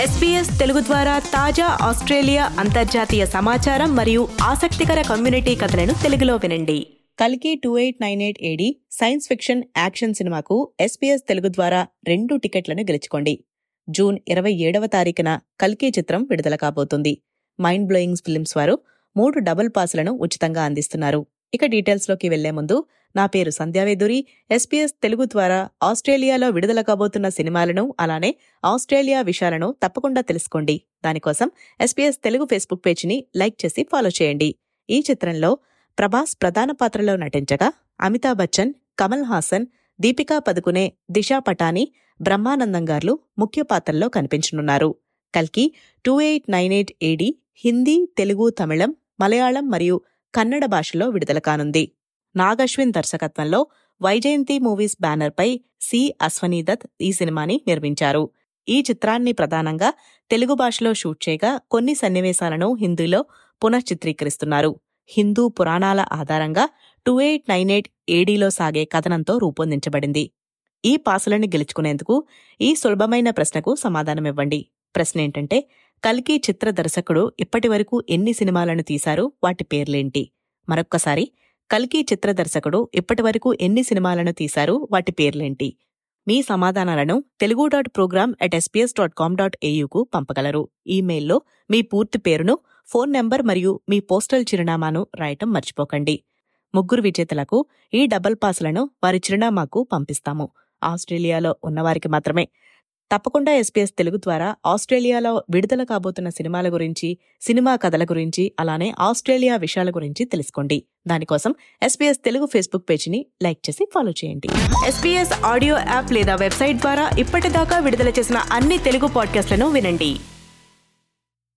SBS Telugu ద్వారా తాజా Australia అంతర్జాతీయ సమాచారం మరియు ఆసక్తికర కమ్యూనిటీ కథలను తెలుగులో వినండి. కల్కి 2898 AD సైన్స్ ఫిక్షన్ యాక్షన్ సినిమాకు SBS తెలుగు ద్వారా 2 టికెట్లను గెలుచుకోండి. జూన్ 27వ తారీఖున కల్కి చిత్రం విడుదల కాబోతుంది. మైండ్ బ్లోయింగ్ ఫిల్మ్స్ వారు 3 డబుల్ పాసులను ఉచితంగా అందిస్తున్నారు. ఇక డీటెయిల్స్లోకి వెళ్లే ముందు నా పేరు సంధ్యావేదూరి. SBS తెలుగు ద్వారా ఆస్ట్రేలియాలో విడుదల కాబోతున్న సినిమాలను అలానే ఆస్ట్రేలియా విషయాలను తప్పకుండా తెలుసుకోండి. దానికోసం SBS తెలుగు ఫేస్బుక్ పేజీని లైక్ చేసి ఫాలో చేయండి. ఈ చిత్రంలో ప్రభాస్ ప్రధాన పాత్రలో నటించగా అమితాబ్ బచ్చన్, కమల్ హాసన్, దీపికా పదుకునే, దిశా పటాని, బ్రహ్మానందం గారు ముఖ్య పాత్రల్లో కనిపించనున్నారు. కల్కి 2898 AD హిందీ, తెలుగు, తమిళం, మలయాళం మరియు కన్నడ భాషలో విడుదల కానుంది. నాగశ్విన్ దర్శకత్వంలో వైజయంతి మూవీస్ బ్యానర్పై సి. అశ్వనీదత్ ఈ సినిమాని నిర్మించారు. ఈ చిత్రాన్ని ప్రధానంగా తెలుగు భాషలో షూట్ చేయగా కొన్ని సన్నివేశాలను హిందీలో పునఃచిత్రీకరిస్తున్నారు. హిందూ పురాణాల ఆధారంగా 2898 ADలో సాగే కథనంతో రూపొందించబడింది. ఈ పాసులను గెలుచుకునేందుకు ఈ సులభమైన ప్రశ్నకు సమాధానమివ్వండి. ప్రశ్న ఏంటంటే, కల్కి చిత్ర దర్శకుడు ఇప్పటి వరకు ఎన్ని సినిమాలను తీశారు, వాటి పేర్లేంటి? మరొక్కసారి, కల్కి చిత్ర దర్శకుడు ఇప్పటి వరకు ఎన్ని సినిమాలను తీశారు, వాటి పేర్లేంటి? మీ సమాధానాలను telugu.program@sbs.com.au పంపగలరు. ఈమెయిల్లో మీ పూర్తి పేరును, ఫోన్ నెంబర్ మరియు మీ పోస్టల్ చిరునామాను రాయటం మర్చిపోకండి. 3 విజేతలకు ఈ డబుల్ పాసులను వారి చిరునామాకు పంపిస్తాము. ఆస్ట్రేలియాలో ఉన్నవారికి మాత్రమే. తప్పకుండా SBS తెలుగు ద్వారా ఆస్ట్రేలియాలో విడుదల కాబోతున్న సినిమాల గురించి, సినిమా కథల గురించి, అలానే ఆస్ట్రేలియా విషయాల గురించి తెలుసుకోండి. దానికోసం SBS తెలుగు ఫేస్బుక్ పేజీని లైక్ చేసి ఫాలో చేయండి. SBS ఆడియో యాప్ లేదా వెబ్సైట్ ద్వారా ఇప్పటిదాకా విడుదల చేసిన అన్ని తెలుగు పాడ్కాస్ట్లను వినండి.